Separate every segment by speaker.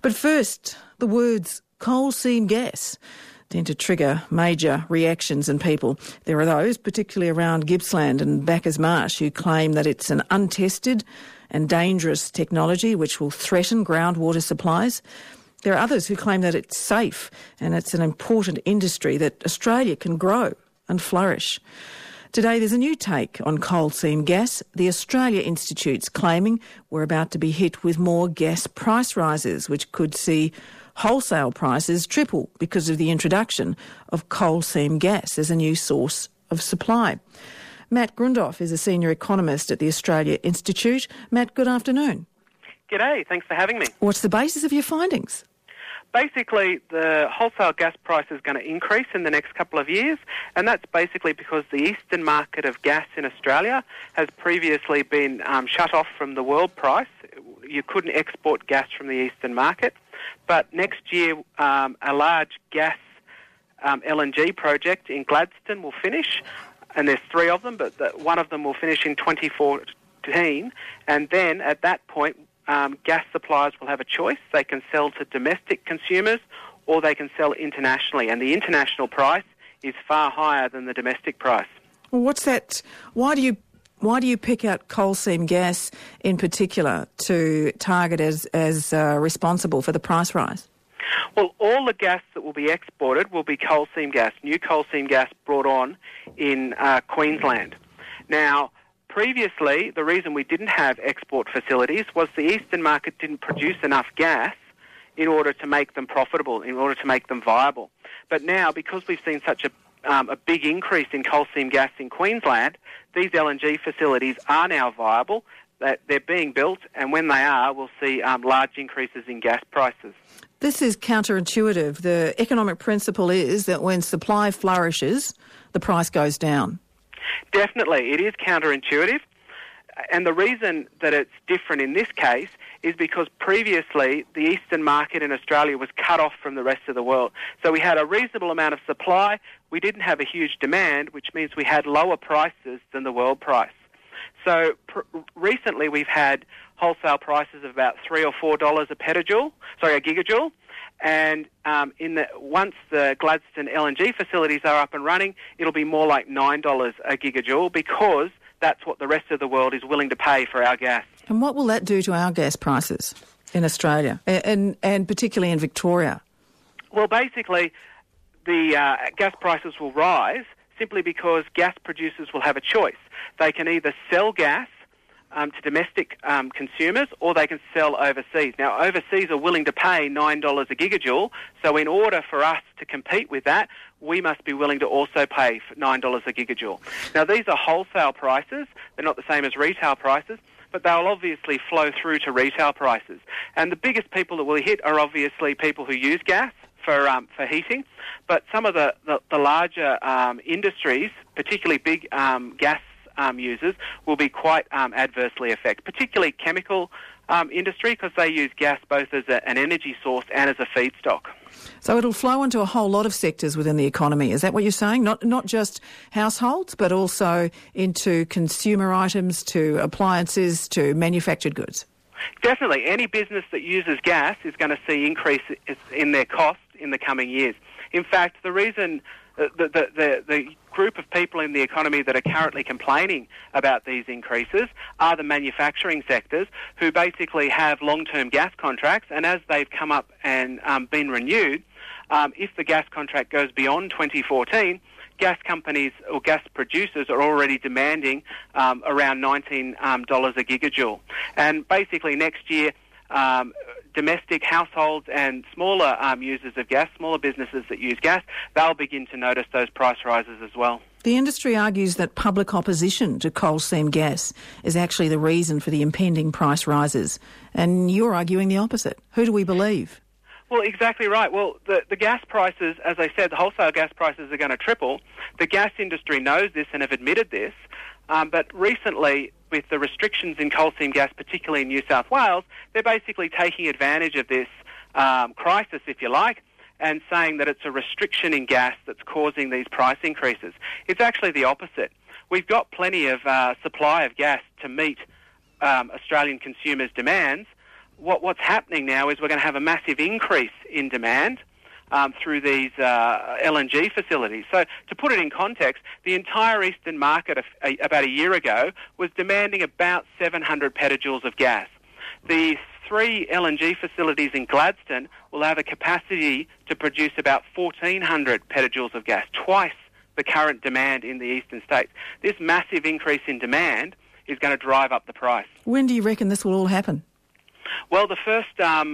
Speaker 1: But first, the words coal seam gas tend to trigger major reactions in people. There are those, particularly around Gippsland and Bacchus Marsh, who claim that it's an untested and dangerous technology which will threaten groundwater supplies. There are others who claim that it's safe and it's an important industry that Australia can grow and flourish. Today there's a new take on coal seam gas. The Australia Institute's claiming we're about to be hit with more gas price rises, which could see wholesale prices triple because of the introduction of coal seam gas as a new source of supply. Matt Grundhoff is a senior economist at the Australia Institute. Matt, good afternoon.
Speaker 2: G'day, thanks for having me.
Speaker 1: What's the basis of your findings?
Speaker 2: Basically, the wholesale gas price is going to increase in the next couple of years, and that's basically because the eastern market of gas in Australia has previously been shut off from the world price. You couldn't export gas from the eastern market. But next year, a large gas LNG project in Gladstone will finish, and there's 3 of them, but one of them will finish in 2014, and then at that point, gas suppliers will have a choice. They can sell to domestic consumers or they can sell internationally, and the international price is far higher than the domestic price.
Speaker 1: Well, what's that? Why do you pick out coal seam gas in particular to target as responsible for the price rise?
Speaker 2: Well, all the gas that will be exported will be coal seam gas, new coal seam gas brought on in Queensland. Now, previously, the reason we didn't have export facilities was the eastern market didn't produce enough gas in order to make them profitable, in order to make them viable. But now, because we've seen such a big increase in coal seam gas in Queensland, these LNG facilities are now viable. They're being built, and when they are, we'll see large increases in gas prices.
Speaker 1: This is counterintuitive. The economic principle is that when supply flourishes, the price goes down.
Speaker 2: Definitely, it is counterintuitive. And the reason that it's different in this case is because previously the eastern market in Australia was cut off from the rest of the world. So we had a reasonable amount of supply. We didn't have a huge demand, which means we had lower prices than the world price. So recently we've had wholesale prices of about $3 or $4 a gigajoule. And once the Gladstone LNG facilities are up and running, it'll be more like $9 a gigajoule because that's what the rest of the world is willing to pay for our gas.
Speaker 1: And what will that do to our gas prices in Australia and particularly in Victoria?
Speaker 2: Well, basically, the gas prices will rise simply because gas producers will have a choice. They can either sell gas to domestic consumers, or they can sell overseas. Now, overseas are willing to pay $9 a gigajoule, so in order for us to compete with that, we must be willing to also pay $9 a gigajoule. Now, these are wholesale prices. They're not the same as retail prices, but they'll obviously flow through to retail prices. And the biggest people that will hit are obviously people who use gas for heating, but some of the larger industries, particularly big gas users, will be quite adversely affected, particularly chemical industry, because they use gas both as an energy source and as a feedstock.
Speaker 1: So it'll flow into a whole lot of sectors within the economy. Is that what you're saying? Not just households, but also into consumer items, to appliances, to manufactured goods? Definitely.
Speaker 2: Any business that uses gas is going to see increases in their costs in the coming years. In fact, the reason the group of people in the economy that are currently complaining about these increases are the manufacturing sectors, who basically have long-term gas contracts, and as they've come up and been renewed, if the gas contract goes beyond 2014, gas companies or gas producers are already demanding around $19 a gigajoule. And basically next year, domestic households and smaller users of gas, smaller businesses that use gas, they'll begin to notice those price rises as well.
Speaker 1: The industry argues that public opposition to coal seam gas is actually the reason for the impending price rises. And you're arguing the opposite. Who do we believe?
Speaker 2: Well, exactly right. Well, the gas prices, as I said, the wholesale gas prices are going to triple. The gas industry knows this and have admitted this. But recently, with the restrictions in coal seam gas, particularly in New South Wales, they're basically taking advantage of this crisis, if you like, and saying that it's a restriction in gas that's causing these price increases. It's actually the opposite. We've got plenty of supply of gas to meet Australian consumers' demands, what's happening now is we're going to have a massive increase in demand through these LNG facilities. So to put it in context, the entire eastern market about a year ago was demanding about 700 petajoules of gas. The 3 LNG facilities in Gladstone will have a capacity to produce about 1,400 petajoules of gas, twice the current demand in the eastern states. This massive increase in demand is going to drive up the price.
Speaker 1: When do you reckon this will all happen?
Speaker 2: Well, the first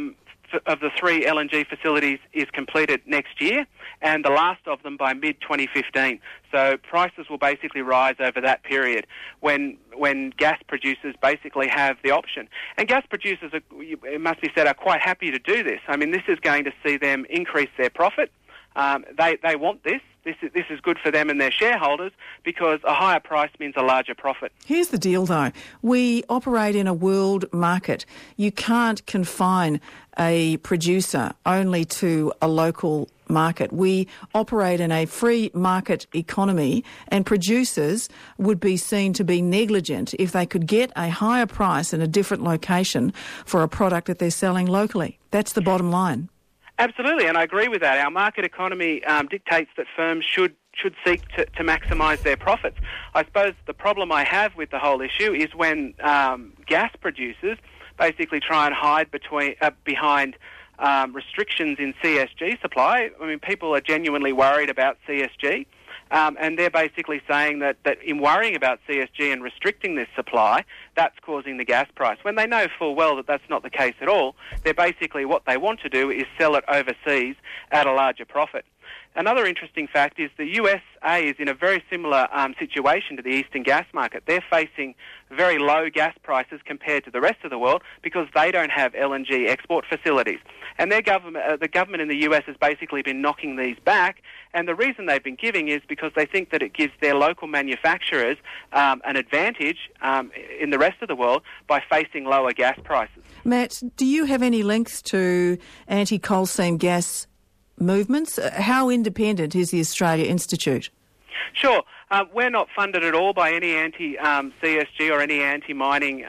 Speaker 2: of the 3 LNG facilities is completed next year, and the last of them by mid-2015. So prices will basically rise over that period when gas producers basically have the option. And gas producers, it must be said, are quite happy to do this. I mean, this is going to see them increase their profit. They want this. This is good for them and their shareholders because a higher price means a larger profit.
Speaker 1: Here's the deal, though. We operate in a world market. You can't confine a producer only to a local market. We operate in a free market economy, and producers would be seen to be negligent if they could get a higher price in a different location for a product that they're selling locally. That's the bottom line.
Speaker 2: Absolutely, and I agree with that. Our market economy dictates that firms should seek to maximise their profits. I suppose the problem I have with the whole issue is when gas producers basically try and hide behind restrictions in CSG supply. I mean, people are genuinely worried about CSG. And they're basically saying that in worrying about CSG and restricting this supply, that's causing the gas price. When they know full well that that's not the case at all, they're basically, what they want to do is sell it overseas at a larger profit. Another interesting fact is the USA is in a very similar situation to the eastern gas market. They're facing very low gas prices compared to the rest of the world because they don't have LNG export facilities. And their government, the government in the US has basically been knocking these back. And the reason they've been giving is because they think that it gives their local manufacturers an advantage in the rest of the world by facing lower gas prices.
Speaker 1: Matt, do you have any links to anti-coal seam gas movements? How independent is the Australia Institute?
Speaker 2: Sure. We're not funded at all by any anti-CSG or any anti-mining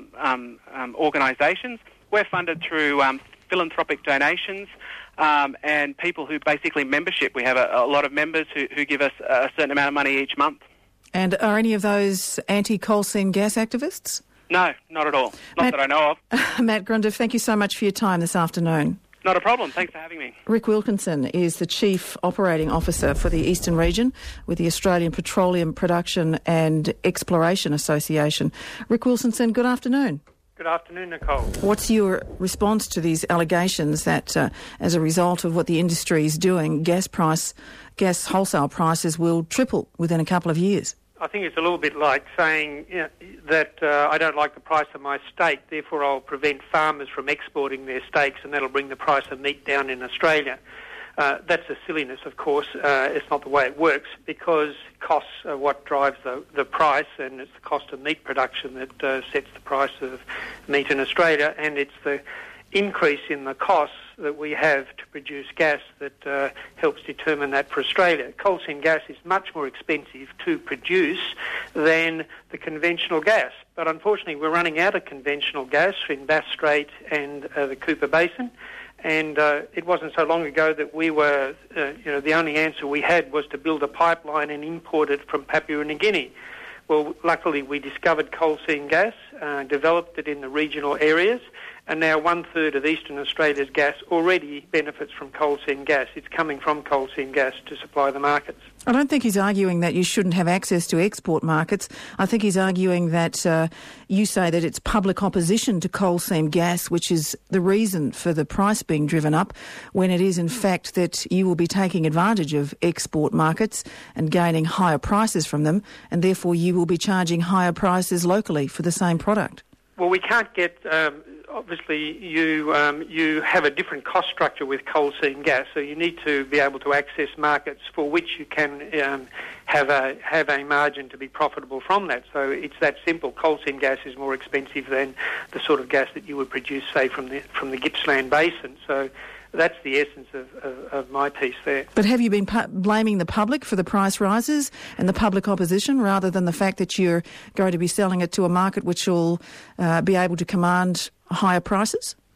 Speaker 2: organisations. We're funded through philanthropic donations and people who basically membership. We have a lot of members who give us a certain amount of money each month. And
Speaker 1: are any of those anti-coal seam gas activists?
Speaker 2: No, not at all. Not that I know of.
Speaker 1: Matt Grundy, thank you so much for your time this afternoon.
Speaker 2: Not a problem. Thanks for having me.
Speaker 1: Rick Wilkinson is the Chief Operating Officer for the Eastern Region with the Australian Petroleum Production and Exploration Association. Rick Wilkinson, good afternoon.
Speaker 3: Good afternoon, Nicole.
Speaker 1: What's your response to these allegations that as a result of what the industry is doing, gas wholesale prices will triple within a couple of years?
Speaker 3: I think it's a little bit like saying that I don't like the price of my steak, therefore I'll prevent farmers from exporting their steaks and that'll bring the price of meat down in Australia. That's a silliness, of course. It's not the way it works because costs are what drives the price, and it's the cost of meat production that sets the price of meat in Australia, and it's the increase in the costs that we have to produce gas that helps determine that for Australia. Coal seam gas is much more expensive to produce than the conventional gas, but unfortunately we're running out of conventional gas in Bass Strait and the Cooper Basin. And it wasn't so long ago that we were, the only answer we had was to build a pipeline and import it from Papua New Guinea. Well, luckily we discovered coal seam gas, developed it in the regional areas, and now 1/3 of Eastern Australia's gas already benefits from coal seam gas. It's coming from coal seam gas to supply the markets.
Speaker 1: I don't think he's arguing that you shouldn't have access to export markets. I think he's arguing that you say that it's public opposition to coal seam gas, which is the reason for the price being driven up, when it is in fact that you will be taking advantage of export markets and gaining higher prices from them, and therefore you will be charging higher prices locally for the same product.
Speaker 3: Well, we can't get... Obviously, you have a different cost structure with coal seam gas, so you need to be able to access markets for which you can have a margin to be profitable from that. So it's that simple. Coal seam gas is more expensive than the sort of gas that you would produce, say, from the Gippsland Basin. So that's the essence of my piece there.
Speaker 1: But have you been blaming the public for the price rises and the public opposition rather than the fact that you're going to be selling it to a market which will be able to command higher prices?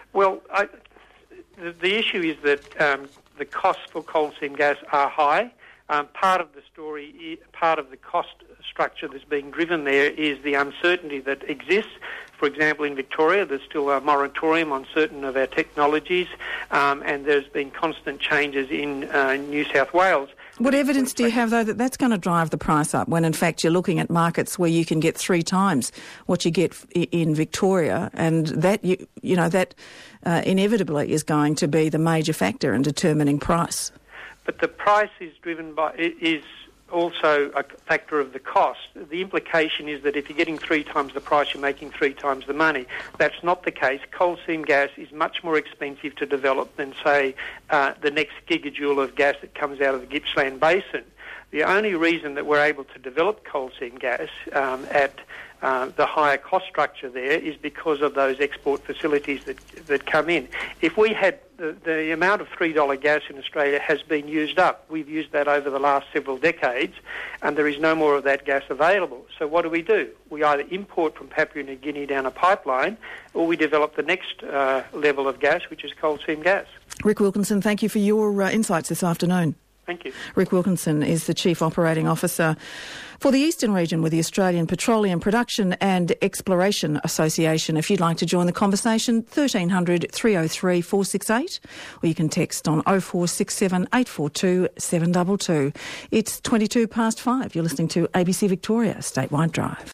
Speaker 3: Well, the issue is that the costs for coal seam gas are high. Part of the story, part of the cost structure that's being driven there is the uncertainty that exists. For example, in Victoria, there's still a moratorium on certain of our technologies, and there's been constant changes in New South Wales.
Speaker 1: What evidence do you have, though, that that's going to drive the price up when, in fact, you're looking at markets where you can get 3 times what you get in Victoria, and that, that inevitably is going to be the major factor in determining price?
Speaker 3: But the price is driven by, is also a factor of the cost. The implication is that if you're getting 3 times the price, you're making 3 times the money. That's not the case. Coal seam gas is much more expensive to develop than, say, the next gigajoule of gas that comes out of the Gippsland Basin. The only reason that we're able to develop coal seam gas at the higher cost structure there is because of those export facilities that come in. If we had the amount of $3 gas in Australia has been used up. We've used that over the last several decades, and there is no more of that gas available. So what do? We either import from Papua New Guinea down a pipeline, or we develop the next level of gas, which is coal seam gas.
Speaker 1: Rick Wilkinson, thank you for your insights this afternoon.
Speaker 3: Thank you.
Speaker 1: Rick Wilkinson is the Chief Operating Officer for the Eastern Region with the Australian Petroleum Production and Exploration Association. If you'd like to join the conversation, 1300 303 468, or you can text on 0467 842 722. It's 5:22. You're listening to ABC Victoria Statewide Drive.